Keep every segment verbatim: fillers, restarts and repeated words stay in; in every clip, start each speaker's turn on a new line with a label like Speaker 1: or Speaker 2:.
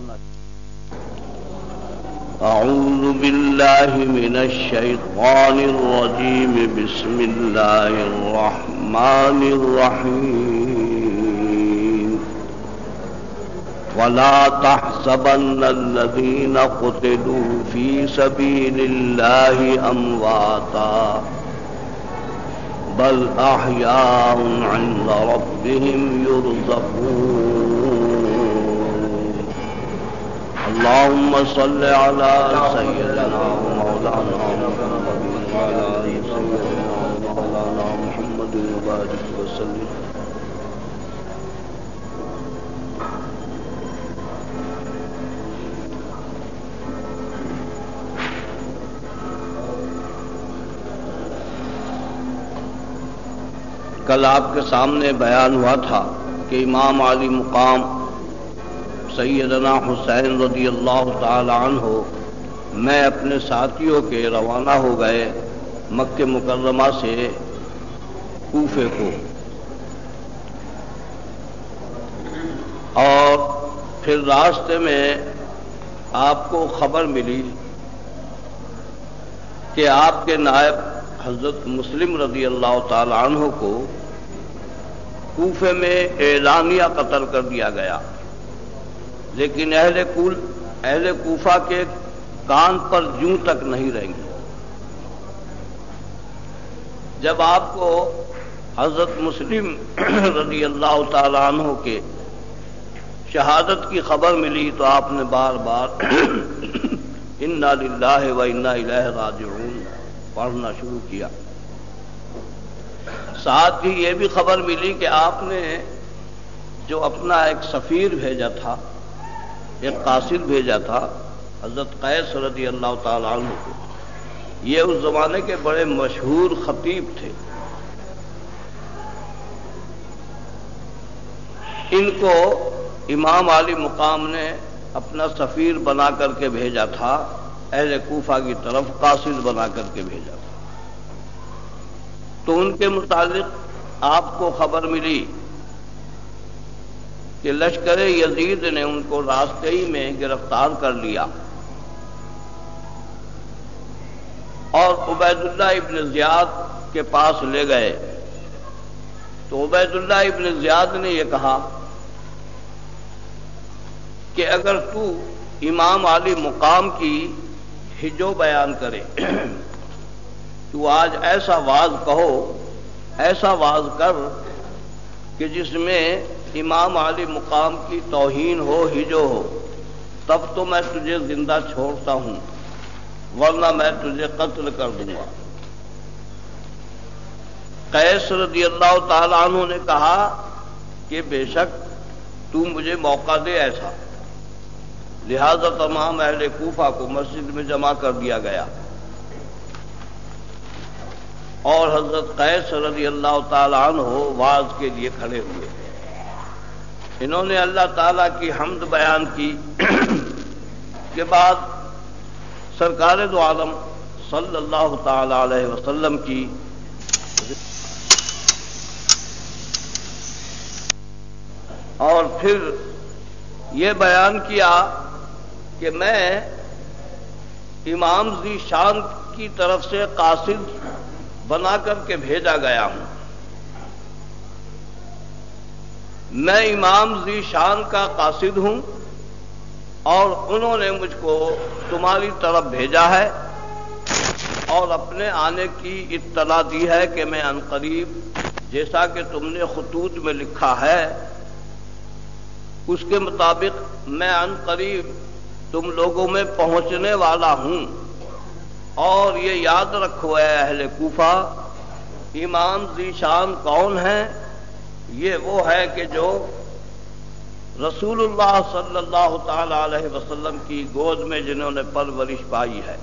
Speaker 1: أعوذ بالله من الشيطان الرجيم بسم الله الرحمن الرحيم ولا تحسبن الذين قتلوا في سبيل الله أمواتا بل أحياء عند ربهم يرزقون اللهم صل على سيدنا ومولانا محمد وعلى آل سيدنا ومولانا محمد وبارك وسلم. کل آپ کے سامنے بیان ہوا تھا کہ امام علی مقام سیدنا حسین رضی اللہ تعالی عنہ میں اپنے ساتھیوں کے روانہ ہو گئے مکہ مکرمہ سے کوفے کو، اور پھر راستے میں آپ کو خبر ملی کہ آپ کے نائب حضرت مسلم رضی اللہ تعالی عنہ کو کوفے میں اعلانیہ قتل کر دیا گیا، لیکن اہل کول اہل کوفہ کے کان پر جوں تک نہیں رہیں گے. جب آپ کو حضرت مسلم رضی اللہ تعالی عنہ کے شہادت کی خبر ملی تو آپ نے بار بار انا للہ و انا الیہ راجعون پڑھنا شروع کیا. ساتھ ہی یہ بھی خبر ملی کہ آپ نے جو اپنا ایک سفیر بھیجا تھا، ایک قاصد بھیجا تھا حضرت قیس رضی اللہ تعالی عنہ کو، یہ اس زمانے کے بڑے مشہور خطیب تھے. ان کو امام علی مقام نے اپنا سفیر بنا کر کے بھیجا تھا، اہل کوفہ کی طرف قاصد بنا کر کے بھیجا تھا. تو ان کے متعلق آپ کو خبر ملی کہ لشکر یزید نے ان کو راستے ہی میں گرفتار کر لیا اور عبید اللہ ابن زیاد کے پاس لے گئے. تو عبید اللہ ابن زیاد نے یہ کہا کہ اگر تو امام علی مقام کی ہجو بیان کرے تو آج ایسا واز کہو، ایسا واز کر کہ جس میں امام علی مقام کی توہین ہو، ہجو ہو، تب تو میں تجھے زندہ چھوڑتا ہوں، ورنہ میں تجھے قتل کر دوں گا. قیس رضی اللہ تعالی عنہ نے کہا کہ بے شک تو مجھے موقع دے ایسا. لہذا تمام اہل کوفہ کو مسجد میں جمع کر دیا گیا اور حضرت قیس رضی اللہ تعالی عنہ واز کے لیے کھڑے ہوئے. انہوں نے اللہ تعالیٰ کی حمد بیان کی کے بعد سرکار دو عالم صلی اللہ تعالی علیہ وسلم کی اور پھر یہ بیان کیا کہ میں امام ذی شان کی طرف سے قاصد بنا کر کے بھیجا گیا ہوں. میں امام ذی شان کا قاصد ہوں اور انہوں نے مجھ کو تمہاری طرف بھیجا ہے اور اپنے آنے کی اطلاع دی ہے کہ میں عنقریب جیسا کہ تم نے خطوط میں لکھا ہے اس کے مطابق میں عنقریب تم لوگوں میں پہنچنے والا ہوں. اور یہ یاد رکھو اے اہل کوفہ، امام ذی شان کون ہے؟ یہ وہ ہے کہ جو رسول اللہ صلی اللہ تعالی علیہ وسلم کی گود میں جنہوں نے پرورش پائی ہے.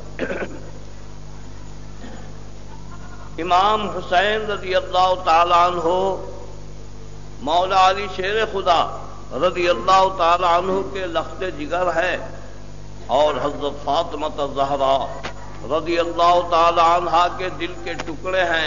Speaker 1: امام حسین رضی اللہ تعالی عنہ مولا علی شیر خدا رضی اللہ تعالی عنہ کے لخت جگر ہے، اور حضرت فاطمہ الزہرا رضی اللہ تعالی عنہا کے دل کے ٹکڑے ہیں.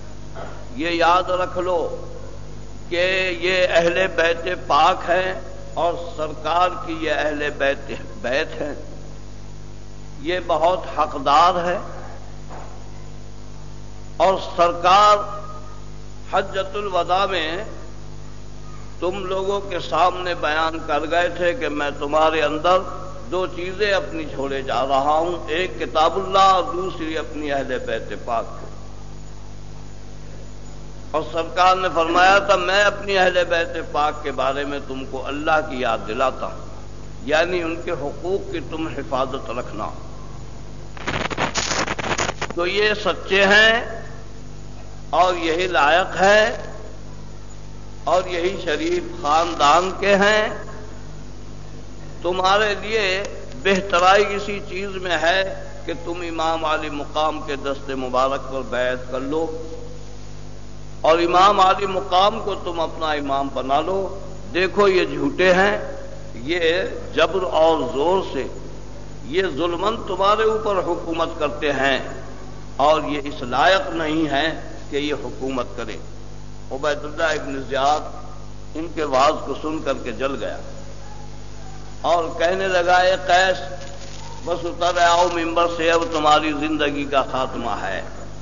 Speaker 1: یہ یاد رکھ لو کہ یہ اہل بیت پاک ہیں اور سرکار کی یہ اہل بیت بیت ہے، یہ بہت حقدار ہے۔ اور سرکار حجۃ الوداع میں تم لوگوں کے سامنے بیان کر گئے تھے کہ میں تمہارے اندر دو چیزیں اپنی چھوڑے جا رہا ہوں، ایک کتاب اللہ اور دوسری اپنی اہل بیت پاک کو۔ اور سرکار نے فرمایا تھا میں اپنی اہل بیت پاک کے بارے میں تم کو اللہ کی یاد دلاتا ہوں، یعنی ان کے حقوق کی تم حفاظت رکھنا۔ تو یہ سچے ہیں اور یہی لائق ہے اور یہی شریف خاندان کے ہیں۔ تمہارے لیے بہترائی اسی چیز میں ہے کہ تم امام علی مقام کے دست مبارک پر بیعت کر لو اور امام علی مقام کو تم اپنا امام بنا لو۔ دیکھو یہ جھوٹے ہیں، یہ جبر اور زور سے، یہ ظلمن تمہارے اوپر حکومت کرتے ہیں اور یہ اس لائق نہیں ہے کہ یہ حکومت کرے۔ عبید اللہ ابن زیاد ان کے واز کو سن کر کے جل گیا اور کہنے لگا اے قیس بس اتر آؤ ممبر سے، اب تمہاری زندگی کا خاتمہ ہے۔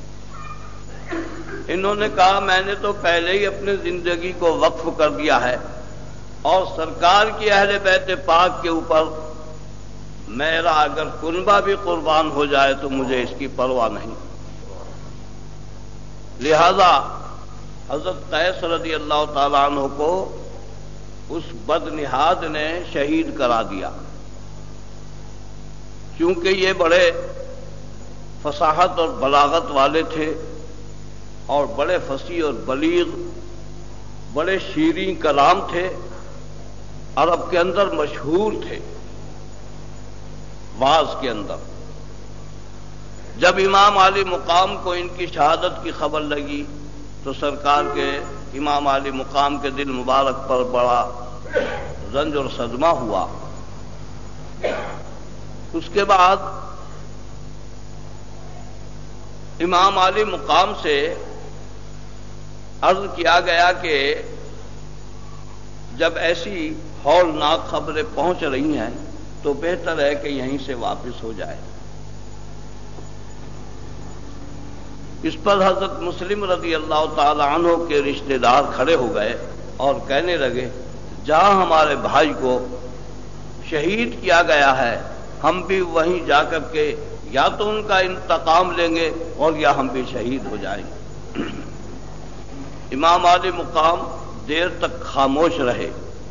Speaker 1: انہوں نے کہا میں نے تو پہلے ہی اپنی زندگی کو وقف کر دیا ہے اور سرکار کی اہل بیت پاک کے اوپر میرا اگر کنبہ بھی قربان ہو جائے تو مجھے اس کی پرواہ نہیں۔ لہذا حضرت قیس رضی اللہ تعالیٰ عنہ کو اس بدنہاد نے شہید کرا دیا، کیونکہ یہ بڑے فصاحت اور بلاغت والے تھے اور بڑے فصیح اور بلیغ، بڑے شیریں کلام تھے، عرب کے اندر مشہور تھے واز کے اندر۔ جب امام علی مقام کو ان کی شہادت کی خبر لگی تو سرکار کے امام علی مقام کے دل مبارک پر بڑا رنج اور صدمہ ہوا۔ اس کے بعد امام علی مقام سے عرض کیا گیا کہ جب ایسی ہولناک خبریں پہنچ رہی ہیں تو بہتر ہے کہ یہیں سے واپس ہو جائے۔ اس پر حضرت مسلم رضی اللہ تعالی عنہ کے رشتہ دار کھڑے ہو گئے اور کہنے لگے جہاں ہمارے بھائی کو شہید کیا گیا ہے ہم بھی وہیں جا کر کے یا تو ان کا انتقام لیں گے اور یا ہم بھی شہید ہو جائیں گے۔ امام علی مقام دیر تک خاموش رہے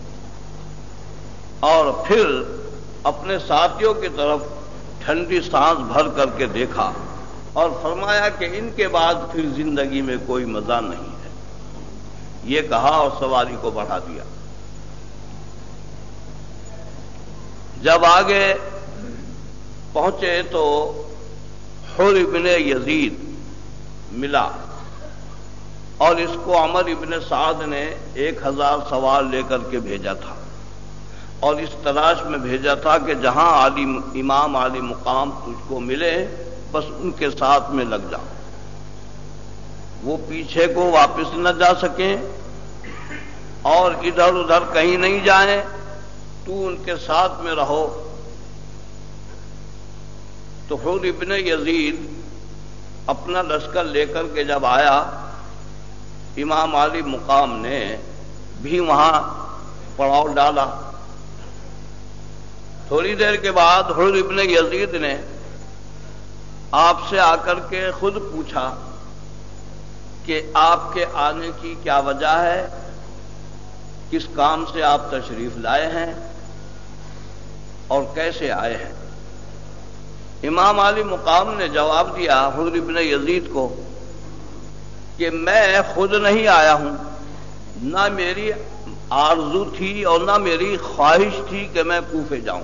Speaker 1: اور پھر اپنے ساتھیوں کی طرف ٹھنڈی سانس بھر کر کے دیکھا اور فرمایا کہ ان کے بعد پھر زندگی میں کوئی مزہ نہیں ہے، یہ کہا اور سواری کو بڑھا دیا۔ جب آگے پہنچے تو حر ابن یزید ملا اور اس کو عمر ابن سعد نے ایک ہزار سوار لے کر کے بھیجا تھا اور اس تلاش میں بھیجا تھا کہ جہاں علی امام علی مقام تجھ کو ملے بس ان کے ساتھ میں لگ جاؤ، وہ پیچھے کو واپس نہ جا سکیں اور ادھر ادھر کہیں نہیں جائیں، تو ان کے ساتھ میں رہو۔ تو حر ابن یزید اپنا لشکر لے کر کے جب آیا امام علی مقام نے بھی وہاں پڑاؤ ڈالا۔ تھوڑی دیر کے بعد حر ابن یزید نے آپ سے آ کر کے خود پوچھا کہ آپ کے آنے کی کیا وجہ ہے، کس کام سے آپ تشریف لائے ہیں اور کیسے آئے ہیں۔ امام علی مقام نے جواب دیا حر ابن یزید کو کہ میں خود نہیں آیا ہوں، نہ میری آرزو تھی اور نہ میری خواہش تھی کہ میں کوفے جاؤں۔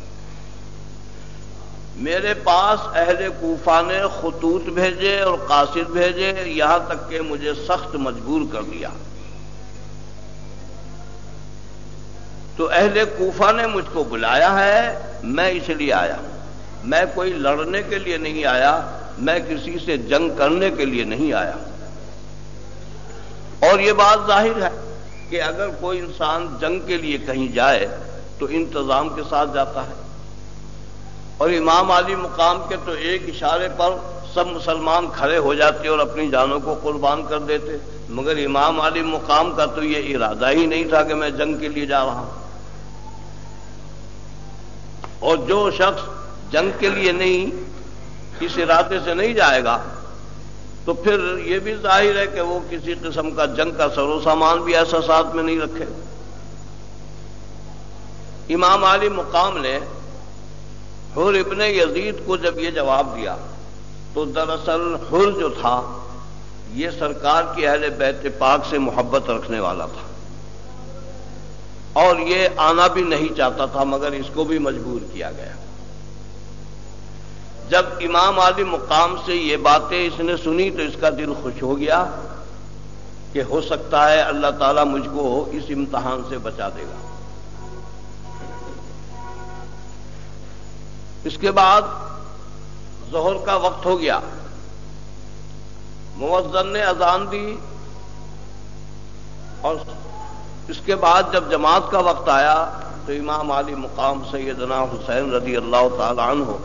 Speaker 1: میرے پاس اہل کوفہ نے خطوط بھیجے اور قاصد بھیجے، یہاں تک کہ مجھے سخت مجبور کر دیا۔ تو اہل کوفہ نے مجھ کو بلایا ہے، میں اس لیے آیا ہوں، میں کوئی لڑنے کے لیے نہیں آیا، میں کسی سے جنگ کرنے کے لیے نہیں آیا۔ اور یہ بات ظاہر ہے کہ اگر کوئی انسان جنگ کے لیے کہیں جائے تو انتظام کے ساتھ جاتا ہے، اور امام علی مقام کے تو ایک اشارے پر سب مسلمان کھڑے ہو جاتے اور اپنی جانوں کو قربان کر دیتے، مگر امام علی مقام کا تو یہ ارادہ ہی نہیں تھا کہ میں جنگ کے لیے جا رہا ہوں۔ اور جو شخص جنگ کے لیے نہیں، اس ارادے سے نہیں جائے گا تو پھر یہ بھی ظاہر ہے کہ وہ کسی قسم کا جنگ کا سر و سامان بھی ایسا ساتھ میں نہیں رکھے۔ امام علی مقام نے حر ابن یزید کو جب یہ جواب دیا تو دراصل حر جو تھا یہ سرکار کی اہل بیت پاک سے محبت رکھنے والا تھا، اور یہ آنا بھی نہیں چاہتا تھا، مگر اس کو بھی مجبور کیا گیا۔ جب امام علی مقام سے یہ باتیں اس نے سنی تو اس کا دل خوش ہو گیا کہ ہو سکتا ہے اللہ تعالیٰ مجھ کو اس امتحان سے بچا دے گا۔ اس کے بعد ظہر کا وقت ہو گیا، مؤذن نے اذان دی، اور اس کے بعد جب جماعت کا وقت آیا تو امام علی مقام سیدنا حسین رضی اللہ تعالی عنہ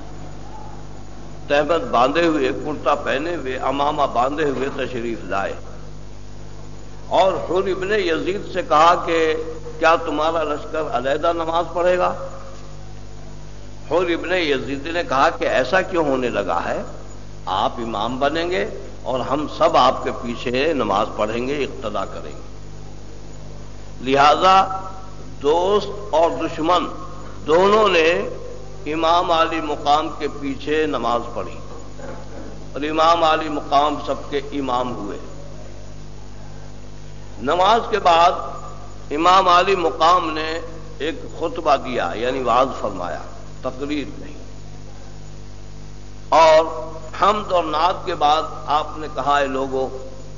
Speaker 1: تہمت باندھے ہوئے، کرتا پہنے ہوئے، امامہ باندھے ہوئے تشریف لائے، اور حر ابن یزید سے کہا کہ کیا تمہارا لشکر علیحدہ نماز پڑھے گا؟ حر ابن یزید نے کہا کہ ایسا کیوں ہونے لگا ہے، آپ امام بنیں گے اور ہم سب آپ کے پیچھے نماز پڑھیں گے، اقتدا کریں گے۔ لہذا دوست اور دشمن دونوں نے امام علی مقام کے پیچھے نماز پڑھی، اور امام علی مقام سب کے امام ہوئے۔ نماز کے بعد امام علی مقام نے ایک خطبہ دیا، یعنی وعظ فرمایا، تقریر نہیں، اور حمد اور نعت کے بعد آپ نے کہا، اے لوگو،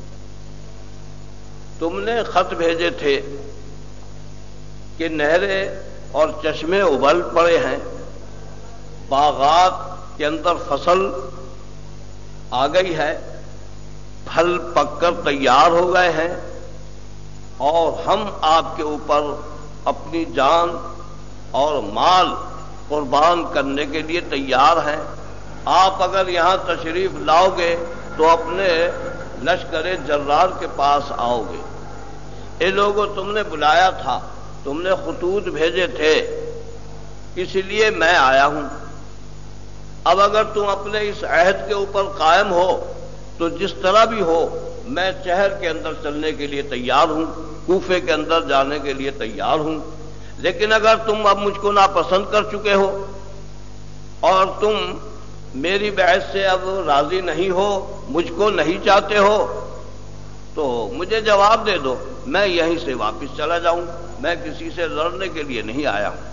Speaker 1: تم نے خط بھیجے تھے کہ نہریں اور چشمے ابل پڑے ہیں، باغات کے اندر فصل آ گئی ہے، پھل پک کر تیار ہو گئے ہیں، اور ہم آپ کے اوپر اپنی جان اور مال قربان کرنے کے لیے تیار ہیں۔ آپ اگر یہاں تشریف لاؤ گے تو اپنے لشکر جرار کے پاس آؤ گے۔ اے لوگوں، تم نے بلایا تھا، تم نے خطوط بھیجے تھے، اس لیے میں آیا ہوں۔ اب اگر تم اپنے اس عہد کے اوپر قائم ہو تو جس طرح بھی ہو میں شہر کے اندر چلنے کے لیے تیار ہوں، کوفے کے اندر جانے کے لیے تیار ہوں، لیکن اگر تم اب مجھ کو ناپسند کر چکے ہو اور تم میری بیعت سے اب راضی نہیں ہو، مجھ کو نہیں چاہتے ہو، تو مجھے جواب دے دو، میں یہیں سے واپس چلا جاؤں، میں کسی سے لڑنے کے لیے نہیں آیا ہوں۔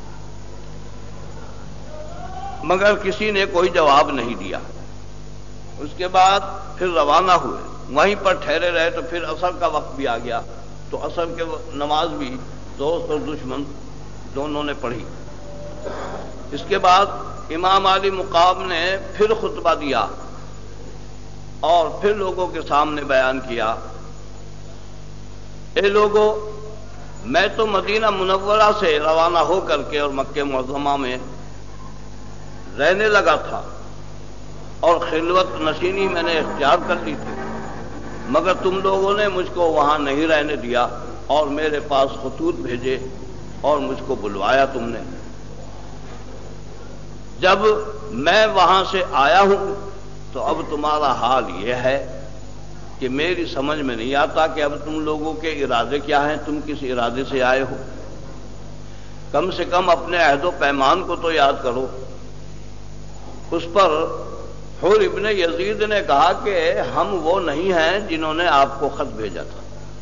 Speaker 1: مگر کسی نے کوئی جواب نہیں دیا۔ اس کے بعد پھر روانہ ہوئے، وہیں پر ٹھہرے رہے تو پھر عصر کا وقت بھی آ گیا، تو عصر کے نماز بھی دوست اور دشمن دونوں نے پڑھی۔ اس کے بعد امام علی مقام نے پھر خطبہ دیا اور پھر لوگوں کے سامنے بیان کیا، اے لوگوں، میں تو مدینہ منورہ سے روانہ ہو کر کے اور مکہ معظمہ میں رہنے لگا تھا، اور خلوت نشینی میں نے اختیار کر لی تھی، مگر تم لوگوں نے مجھ کو وہاں نہیں رہنے دیا اور میرے پاس خطوط بھیجے اور مجھ کو بلوایا تم نے۔ جب میں وہاں سے آیا ہوں تو اب تمہارا حال یہ ہے کہ میری سمجھ میں نہیں آتا کہ اب تم لوگوں کے ارادے کیا ہیں، تم کس ارادے سے آئے ہو، کم سے کم اپنے عہد و پیمان کو تو یاد کرو۔ اس پر حر ابن یزید نے کہا کہ ہم وہ نہیں ہیں جنہوں نے آپ کو خط بھیجا تھا،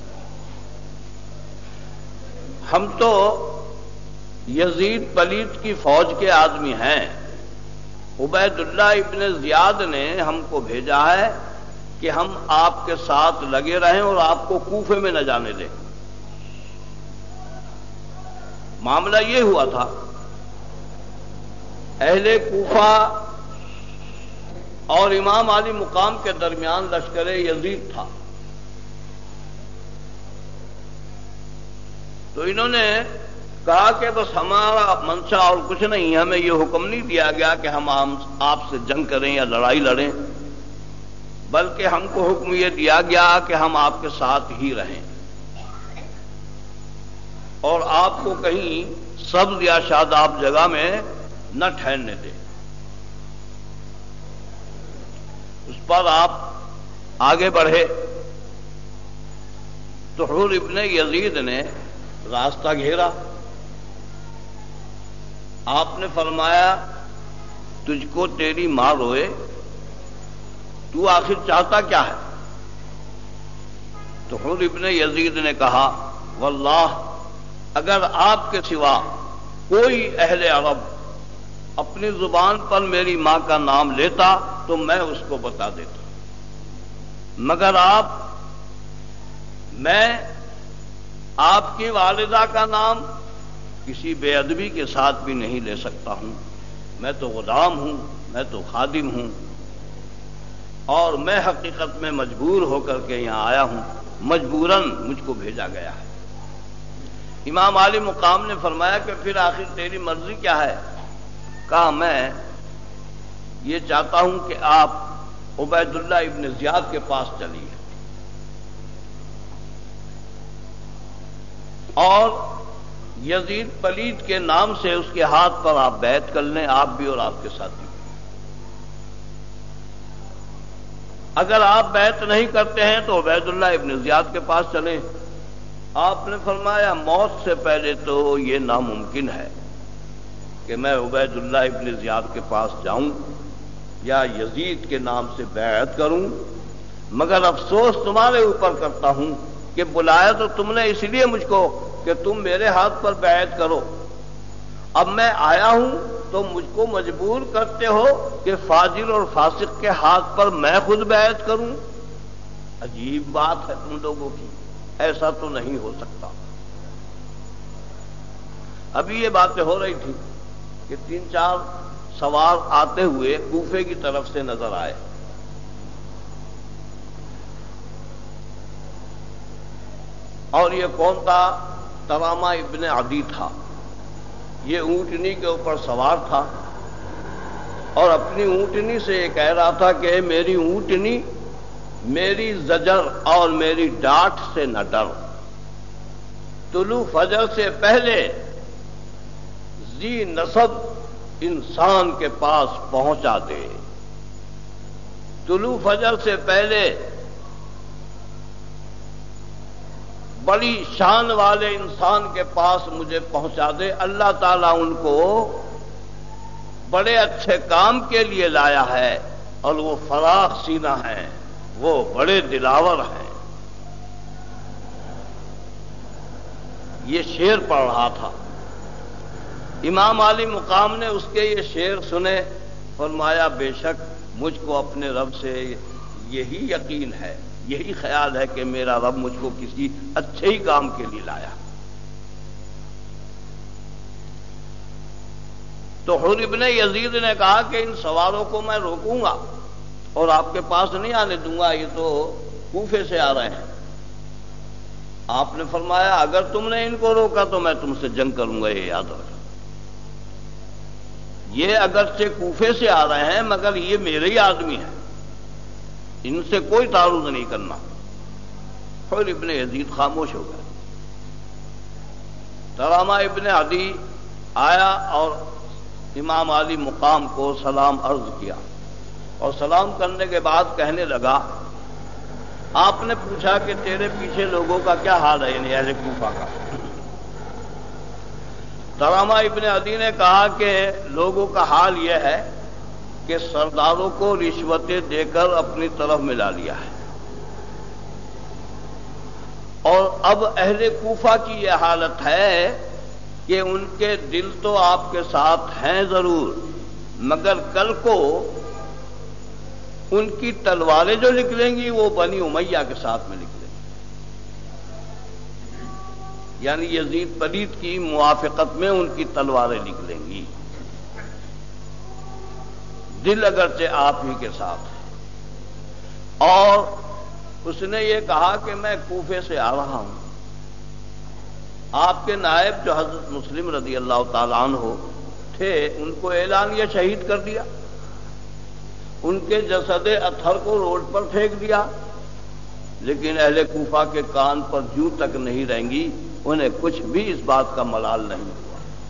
Speaker 1: ہم تو یزید پلیت کی فوج کے آدمی ہیں، عبید اللہ ابن زیاد نے ہم کو بھیجا ہے کہ ہم آپ کے ساتھ لگے رہیں اور آپ کو کوفے میں نہ جانے دیں۔ معاملہ یہ ہوا تھا، اہل کوفہ اور امام علی مقام کے درمیان لشکر یزید تھا، تو انہوں نے کہا کہ بس ہمارا منشا اور کچھ نہیں، ہمیں یہ حکم نہیں دیا گیا کہ ہم آپ سے جنگ کریں یا لڑائی لڑیں، بلکہ ہم کو حکم یہ دیا گیا کہ ہم آپ کے ساتھ ہی رہیں اور آپ کو کہیں سبز یا شاداب جگہ میں نہ ٹھہرنے دیں۔ اس پر آپ آگے بڑھے تو حور ابن یزید نے راستہ گھیرا۔ آپ نے فرمایا تجھ کو تیری ماں روئے، تو آخر چاہتا کیا ہے؟ تو حور ابن یزید نے کہا واللہ اگر آپ کے سوا کوئی اہل عرب اپنی زبان پر میری ماں کا نام لیتا تو میں اس کو بتا دیتا، مگر آپ میں آپ کی والدہ کا نام کسی بے ادبی کے ساتھ بھی نہیں لے سکتا ہوں۔ میں تو غلام ہوں، میں تو خادم ہوں، اور میں حقیقت میں مجبور ہو کر کے یہاں آیا ہوں، مجبوراً مجھ کو بھیجا گیا ہے۔ امام عالی مقام نے فرمایا کہ پھر آخر تیری مرضی کیا ہے؟ کہا میں یہ چاہتا ہوں کہ آپ عبید اللہ ابن زیاد کے پاس چلیے اور یزید پلید کے نام سے اس کے ہاتھ پر آپ بیعت کر لیں، آپ بھی اور آپ کے ساتھی۔ اگر آپ بیعت نہیں کرتے ہیں تو عبید اللہ ابن زیاد کے پاس چلیں۔ آپ نے فرمایا موت سے پہلے تو یہ ناممکن ہے کہ میں عبید اللہ ابن زیاد کے پاس جاؤں یا یزید کے نام سے بیعت کروں، مگر افسوس تمہارے اوپر کرتا ہوں کہ بلایا تو تم نے اس لیے مجھ کو کہ تم میرے ہاتھ پر بیعت کرو، اب میں آیا ہوں تو مجھ کو مجبور کرتے ہو کہ فاجر اور فاسق کے ہاتھ پر میں خود بیعت کروں۔ عجیب بات ہے تم لوگوں کی، ایسا تو نہیں ہو سکتا۔ ابھی یہ باتیں ہو رہی تھی کہ تین چار سوار آتے ہوئے کوفے کی طرف سے نظر آئے۔ اور یہ کون تھا؟ ترامہ ابن عدی تھا۔ یہ اونٹنی کے اوپر سوار تھا اور اپنی اونٹنی سے یہ کہہ رہا تھا کہ میری اونٹنی میری زجر اور میری ڈانٹ سے نہ ڈر، طلوع فجر سے پہلے ذی نسب انسان کے پاس پہنچا دے، طلوع فجر سے پہلے بڑی شان والے انسان کے پاس مجھے پہنچا دے۔ اللہ تعالیٰ ان کو بڑے اچھے کام کے لیے لایا ہے اور وہ فراخ سینہ ہیں، وہ بڑے دلاور ہیں۔ یہ شعر پڑھ رہا تھا۔ امام علی مقام نے اس کے یہ شعر سنے، فرمایا بے شک مجھ کو اپنے رب سے یہی یقین ہے، یہی خیال ہے کہ میرا رب مجھ کو کسی اچھے ہی کام کے لیے لایا۔ تو حور ابن یزید نے کہا کہ ان سواروں کو میں روکوں گا اور آپ کے پاس نہیں آنے دوں گا، یہ تو کوفے سے آ رہے ہیں۔ آپ نے فرمایا اگر تم نے ان کو روکا تو میں تم سے جنگ کروں گا، یہ یاد رکھنا۔ یہ اگرچہ کوفے سے آ رہے ہیں مگر یہ میرے ہی آدمی ہیں، ان سے کوئی تعارض نہیں کرنا۔ حور ابن یزید خاموش ہو گئے۔ ترامہ ابن عدی آیا اور امام علی مقام کو سلام عرض کیا، اور سلام کرنے کے بعد کہنے لگا آپ نے پوچھا کہ تیرے پیچھے لوگوں کا کیا حال ہے، یعنی اہل کوفہ کا۔ ترامہ ابن عدی نے کہا کہ لوگوں کا حال یہ ہے کہ سرداروں کو رشوتیں دے کر اپنی طرف ملا لیا ہے، اور اب اہل کوفہ کی یہ حالت ہے کہ ان کے دل تو آپ کے ساتھ ہیں ضرور، مگر کل کو ان کی تلواریں جو نکلیں گی وہ بنی امیہ کے ساتھ میں نکلیں گی، یعنی یزید پلید کی موافقت میں ان کی تلواریں نکلیں گی، دل اگرچہ آپ ہی کے ساتھ ہے۔ اور اس نے یہ کہا کہ میں کوفے سے آ رہا ہوں، آپ کے نائب جو حضرت مسلم رضی اللہ تعالیٰ عنہ تھے ان کو اعلانیہ شہید کر دیا، ان کے جسد اطہر کو روڈ پر پھینک دیا، لیکن اہل کوفہ کے کان پر جوں تک نہیں رہیں، انہیں کچھ بھی اس بات کا ملال نہیں ہوا۔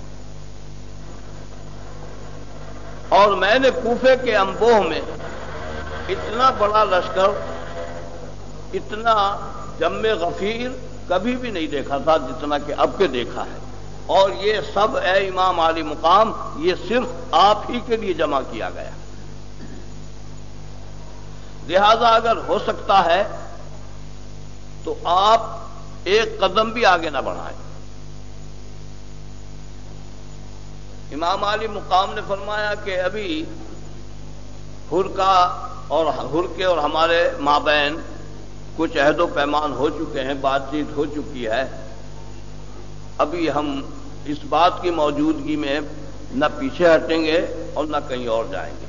Speaker 1: اور میں نے کوفے کے انبوہ میں اتنا بڑا لشکر، اتنا جم غفیر کبھی بھی نہیں دیکھا تھا جتنا کہ اب کے دیکھا ہے، اور یہ سب اے امام عالی مقام یہ صرف آپ ہی کے لیے جمع کیا گیا، لہذا اگر ہو سکتا ہے تو آپ ایک قدم بھی آگے نہ بڑھائیں۔ امام عالی مقام نے فرمایا کہ ابھی حر کا اور حر کے اور ہمارے مابین کچھ عہد و پیمان ہو چکے ہیں، بات چیت ہو چکی ہے، ابھی ہم اس بات کی موجودگی میں نہ پیچھے ہٹیں گے اور نہ کہیں اور جائیں گے۔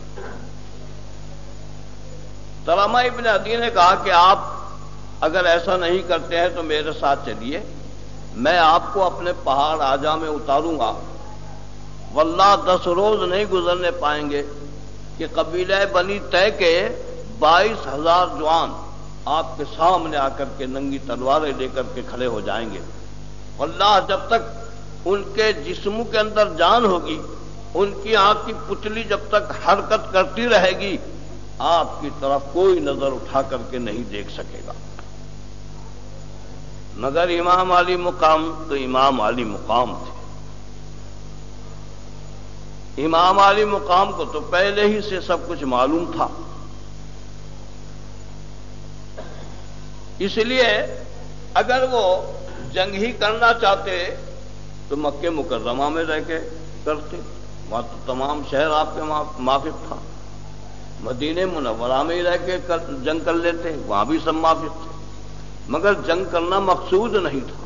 Speaker 1: سلامہ ابن عدی نے کہا کہ آپ اگر ایسا نہیں کرتے ہیں تو میرے ساتھ چلیے، میں آپ کو اپنے پہاڑ آجا میں اتاروں گا، واللہ دس روز نہیں گزرنے پائیں گے کہ قبیلہ بنی طے کے بائیس ہزار جوان آپ کے سامنے آ کر کے ننگی تلواریں لے کر کے کھڑے ہو جائیں گے، واللہ جب تک ان کے جسموں کے اندر جان ہوگی، ان کی آنکھ کی پتلی جب تک حرکت کرتی رہے گی، آپ کی طرف کوئی نظر اٹھا کر کے نہیں دیکھ سکے گا۔ مگر امام علی مقام تو امام علی مقام تھے، امام علی مقام کو تو پہلے ہی سے سب کچھ معلوم تھا، اس لیے اگر وہ جنگ ہی کرنا چاہتے تو مکہ مکرمہ میں رہ کے کرتے، وہاں تو تمام شہر آپ کے موافق تھا، مدینہ منورہ میں ہی رہ کے جنگ کر لیتے، وہاں بھی سب موافق تھے، مگر جنگ کرنا مقصود نہیں تھا۔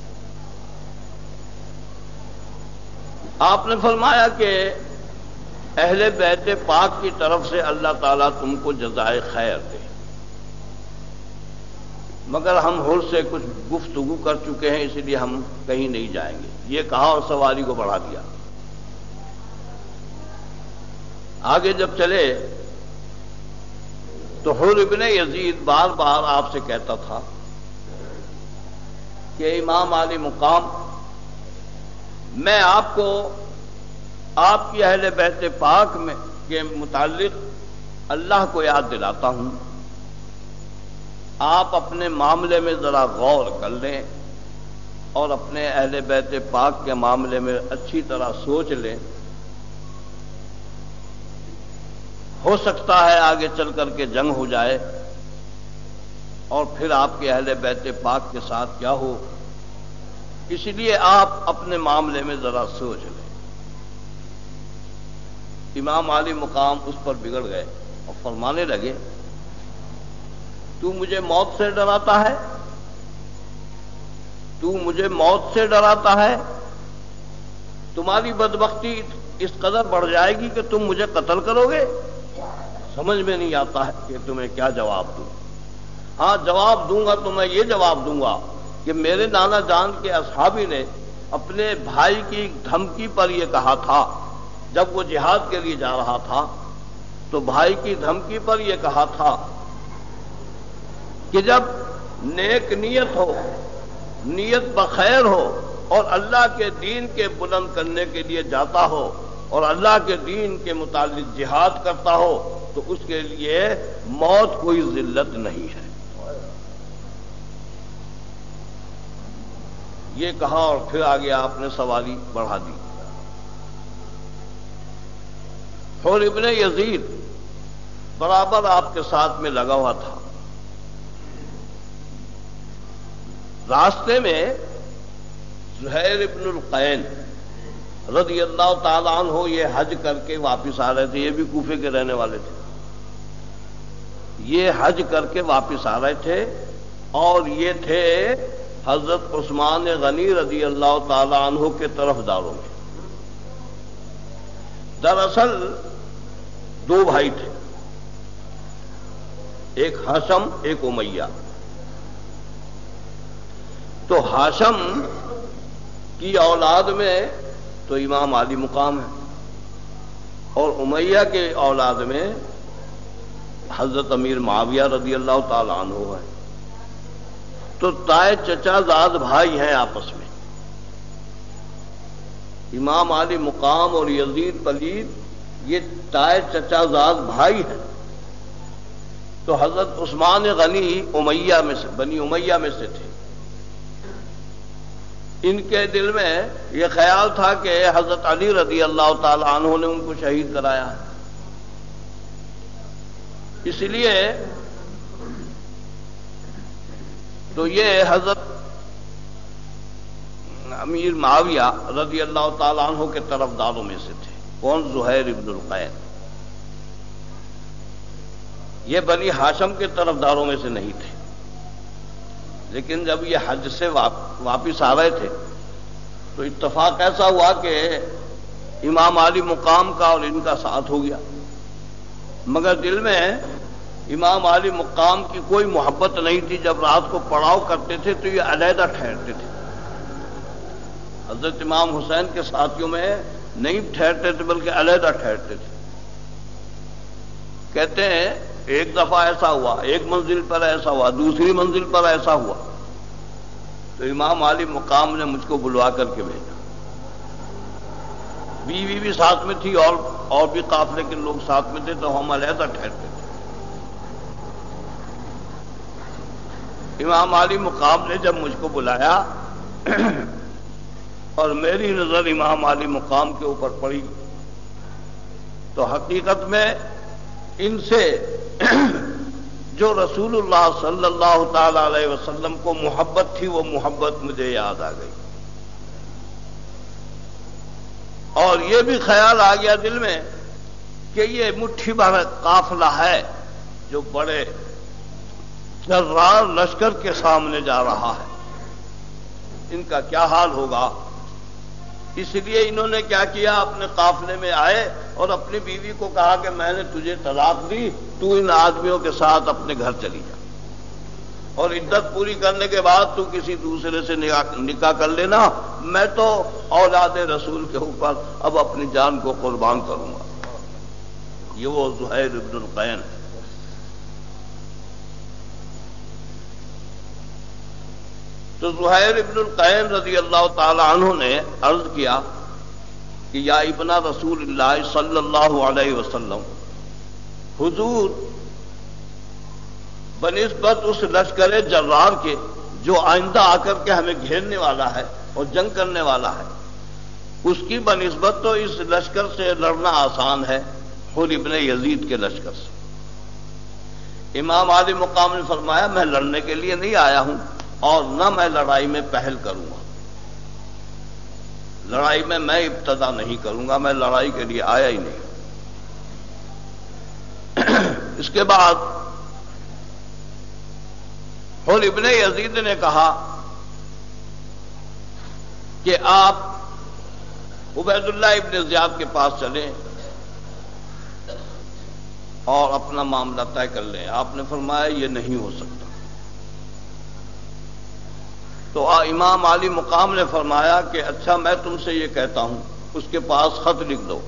Speaker 1: آپ نے فرمایا کہ اہل بیت پاک کی طرف سے اللہ تعالیٰ تم کو جزائے خیر دے، مگر ہم حر سے کچھ گفتگو کر چکے ہیں اس لیے ہم کہیں نہیں جائیں گے، یہ کہا اور سواری کو بڑھا دیا۔ آگے جب چلے تو حر ابن یزید بار بار آپ سے کہتا تھا کہ امام علی مقام، میں آپ کو آپ کی اہل بیت پاک میں کے متعلق اللہ کو یاد دلاتا ہوں، آپ اپنے معاملے میں ذرا غور کر لیں اور اپنے اہل بیت پاک کے معاملے میں اچھی طرح سوچ لیں، ہو سکتا ہے آگے چل کر کے جنگ ہو جائے اور پھر آپ کے اہل بیت پاک کے ساتھ کیا ہو، اس لیے آپ اپنے معاملے میں ذرا سوچ لیں۔ امام علی مقام اس پر بگڑ گئے اور فرمانے لگے، تو مجھے موت سے ڈراتا ہے، تو مجھے موت سے ڈراتا ہے، تمہاری بدبختی اس قدر بڑھ جائے گی کہ تم مجھے قتل کرو گے، سمجھ میں نہیں آتا ہے کہ تمہیں کیا جواب دوں۔ ہاں جواب دوں گا تو میں یہ جواب دوں گا کہ میرے نانا جان کے اصحابی نے اپنے بھائی کی دھمکی پر یہ کہا تھا، جب وہ جہاد کے لیے جا رہا تھا تو بھائی کی دھمکی پر یہ کہا تھا کہ جب نیک نیت ہو، نیت بخیر ہو اور اللہ کے دین کے بلند کرنے کے لیے جاتا ہو اور اللہ کے دین کے متعلق جہاد کرتا ہو تو اس کے لیے موت کوئی ذلت نہیں ہے۔ یہ کہا اور پھر آگے آپ نے سواری بڑھا دی۔ حر ابن یزید برابر آپ کے ساتھ میں لگا ہوا تھا۔ راستے میں زہیر ابن القین رضی اللہ تعالیٰ عنہ یہ حج کر کے واپس آ رہے تھے، یہ بھی کوفے کے رہنے والے تھے، یہ حج کر کے واپس آ رہے تھے اور یہ تھے حضرت عثمان غنی رضی اللہ تعالیٰ عنہ کے طرفداروں میں۔ دراصل دو بھائی تھے، ایک ہاشم ایک امیہ۔ تو ہاشم کی اولاد میں تو امام علی مقام ہے، اور امیہ کے اولاد میں حضرت امیر معاویہ رضی اللہ تعالی عنہ ہے. تو تائے چچا زاد بھائی ہیں آپس میں. امام علی مقام اور یزید پلید یہ تائے چچا زاد بھائی ہیں. تو حضرت عثمان غنی امیہ میں سے بنی امیہ میں سے تھے. ان کے دل میں یہ خیال تھا کہ حضرت علی رضی اللہ تعالی عنہ نے ان کو شہید کرایا ہے، اس لیے تو یہ حضرت امیر معاویہ رضی اللہ تعالی عنہ کے طرفداروں میں سے تھے. کون؟ زہیر ابن القین. یہ بنی ہاشم کے طرفداروں میں سے نہیں تھے. لیکن جب یہ حج سے واپس آ رہے تھے تو اتفاق ایسا ہوا کہ امام علی مقام کا اور ان کا ساتھ ہو گیا، مگر دل میں امام علی مقام کی کوئی محبت نہیں تھی. جب رات کو پڑاؤ کرتے تھے تو یہ علیحدہ ٹھہرتے تھے، حضرت امام حسین کے ساتھیوں میں نہیں ٹھہرتے تھے بلکہ علیحدہ ٹھہرتے تھے. کہتے ہیں ایک دفعہ ایسا ہوا، ایک منزل پر ایسا ہوا، دوسری منزل پر ایسا ہوا تو امام علی مقام نے مجھ کو بلوا کر کے بھیجا. بیوی بھی ساتھ میں تھی اور اور بھی قافلے کے لوگ ساتھ میں تھے، تو ہم علیحدہ ٹھہرتے تھے. امام علی مقام نے جب مجھ کو بلایا اور میری نظر امام علی مقام کے اوپر پڑی تو حقیقت میں ان سے جو رسول اللہ صلی اللہ تعالی علیہ وسلم کو محبت تھی وہ محبت مجھے یاد آ گئی، اور یہ بھی خیال آ گیا دل میں کہ یہ مٹھی بھر قافلہ ہے جو بڑے جرار لشکر کے سامنے جا رہا ہے، ان کا کیا حال ہوگا. اس لیے انہوں نے کیا کیا، اپنے قافلے میں آئے اور اپنی بیوی کو کہا کہ میں نے تجھے طلاق دی، تو ان آدمیوں کے ساتھ اپنے گھر چلی جا، اور عدت پوری کرنے کے بعد تو کسی دوسرے سے نکاح کر لینا، میں تو اولاد رسول کے اوپر اب اپنی جان کو قربان کروں گا. یہ وہ زہیر ابن القین. تو زہیر ابن القین رضی اللہ تعالی عنہ نے عرض کیا کہ یا ابن رسول اللہ صلی اللہ علیہ وسلم، حضور بنسبت اس لشکر جرار کے جو آئندہ آ کر کے ہمیں گھیرنے والا ہے اور جنگ کرنے والا ہے، اس کی بنسبت تو اس لشکر سے لڑنا آسان ہے، حر ابن یزید کے لشکر سے. امام علی مقام نے فرمایا میں لڑنے کے لیے نہیں آیا ہوں اور نہ میں لڑائی میں پہل کروں گا، لڑائی میں میں ابتدا نہیں کروں گا، میں لڑائی کے لیے آیا ہی نہیں. اس کے بعد حر ابن یزید نے کہا کہ آپ عبید اللہ ابن زیاد کے پاس چلیں اور اپنا معاملہ طے کر لیں. آپ نے فرمایا یہ نہیں ہو سکتا. تو امام علی مقام نے فرمایا کہ اچھا میں تم سے یہ کہتا ہوں، اس کے پاس خط لکھ دو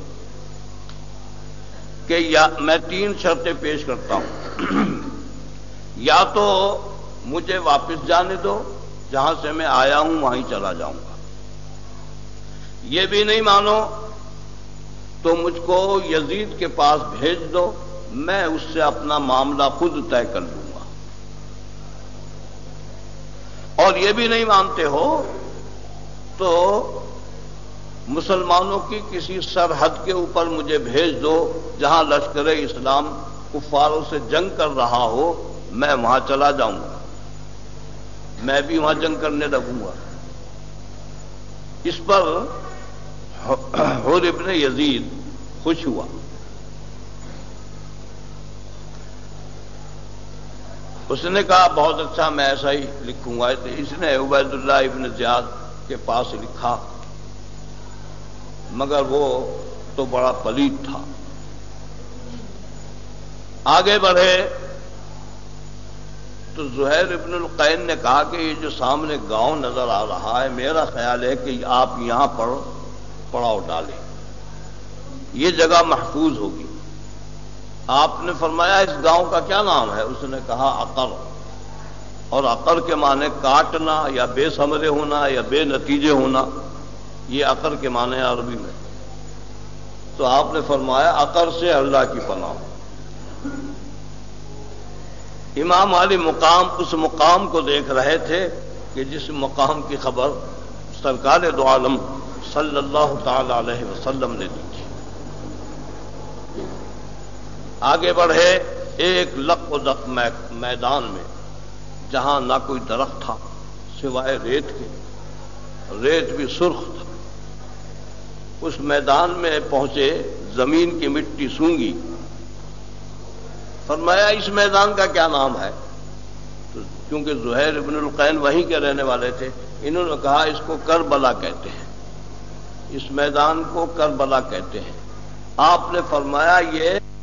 Speaker 1: کہ یا میں تین شرطیں پیش کرتا ہوں، یا تو مجھے واپس جانے دو، جہاں سے میں آیا ہوں وہیں چلا جاؤں گا، یہ بھی نہیں مانو تو مجھ کو یزید کے پاس بھیج دو، میں اس سے اپنا معاملہ خود طے کر لوں گا، اور یہ بھی نہیں مانتے ہو تو مسلمانوں کی کسی سرحد کے اوپر مجھے بھیج دو جہاں لشکر اسلام کفاروں سے جنگ کر رہا ہو، میں وہاں چلا جاؤں گا، میں بھی وہاں جنگ کرنے لگوں گا. اس پر حر ابن یزید خوش ہوا. اس نے کہا بہت اچھا، میں ایسا ہی لکھوں گا. اس نے عبید اللہ ابن زیاد کے پاس لکھا، مگر وہ تو بڑا پلیت تھا. آگے بڑھے تو زہیر ابن القین نے کہا کہ یہ جو سامنے گاؤں نظر آ رہا ہے میرا خیال ہے کہ آپ یہاں پر پڑاؤ ڈالیں، یہ جگہ محفوظ ہوگی۔ آپ نے فرمایا اس گاؤں کا کیا نام ہے؟ اس نے کہا عقر، اور عقر کے معنی کاٹنا یا بے ثمرے ہونا یا بے نتیجے ہونا، یہ عقر کے معنی عربی میں۔ تو آپ نے فرمایا عقر سے اللہ کی پناہ۔ امام علی مقام اس مقام کو دیکھ رہے تھے کہ جس مقام کی خبر سرکار دو عالم صلی اللہ تعالی علیہ وسلم نے دی تھی۔ آگے بڑھے ایک لق و دق میدان میں جہاں نہ کوئی درخت تھا سوائے ریت کے، ریت بھی سرخ تھا۔ اس میدان میں پہنچے، زمین کی مٹی سونگی۔ فرمایا اس میدان کا کیا نام ہے؟ تو کیونکہ زہیر ابن القین وہیں کے رہنے والے تھے، انہوں نے کہا اس کو کربلا کہتے ہیں، اس میدان کو کربلا کہتے ہیں۔ آپ نے فرمایا یہ